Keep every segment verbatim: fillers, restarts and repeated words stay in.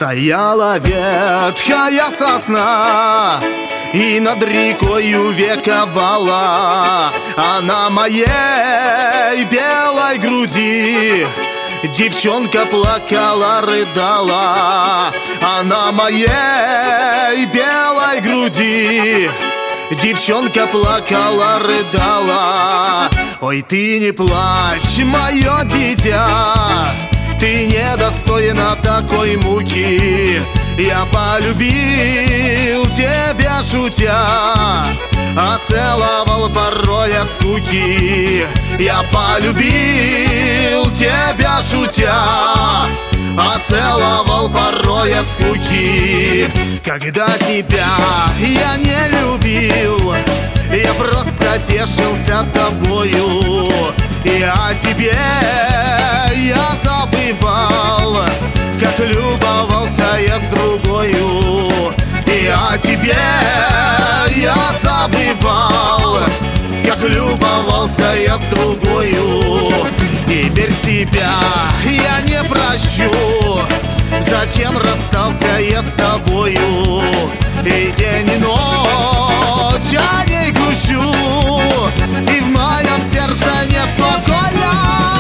Стояла ветхая сосна и над рекою вековала, а на моей белой груди девчонка плакала, рыдала. А на моей белой груди девчонка плакала, рыдала. Ой, ты не плачь, мое дитя, ты недостойна такой муки. Я полюбил тебя шутя, а целовал порой от скуки. Я полюбил тебя шутя, а целовал порой от скуки. Когда тебя я не любил, я просто тешился тобою. И о тебе я забывал, как любовался я с другою. И о тебе я забывал, как любовался я с другою. Теперь себя я не прощу, зачем расстался я с тобою. И день и ночь о ней грущу, и в моем сердце нет покоя.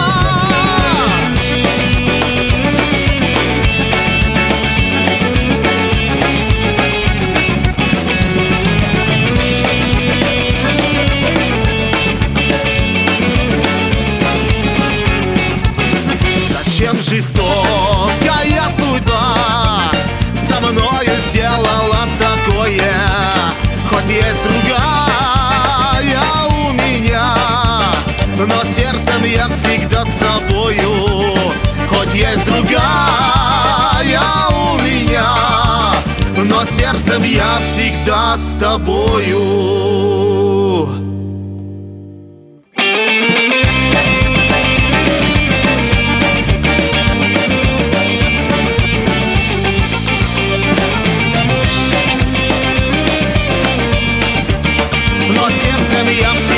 Зачем жестокая судьба со мною сделала такое? Хоть есть другая у меня, но сердцем я всегда с тобою. Хоть есть другая у меня, но сердцем я всегда с тобою. Но сердцем я всегда